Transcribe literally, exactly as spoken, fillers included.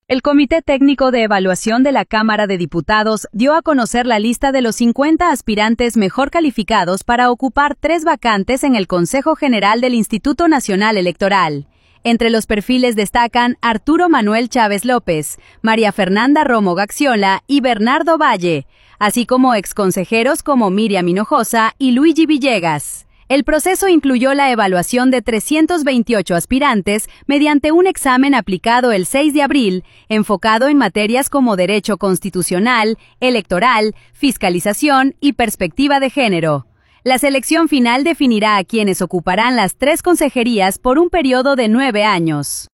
El Comité Técnico de Evaluación de la Cámara de Diputados dio a conocer la lista de los cincuenta aspirantes mejor calificados para ocupar tres vacantes en el Consejo General del Instituto Nacional Electoral. Entre los perfiles destacan Arturo Manuel Chávez López, María Fernanda Romo Gaxiola y Bernardo Valle, así como exconsejeros como Miriam Hinojosa y Luigi Villegas. El proceso incluyó la evaluación de trescientos veintiocho aspirantes mediante un examen aplicado el seis de abril, enfocado en materias como derecho constitucional, electoral, fiscalización y perspectiva de género. La selección final definirá a quienes ocuparán las tres consejerías por un periodo de nueve años.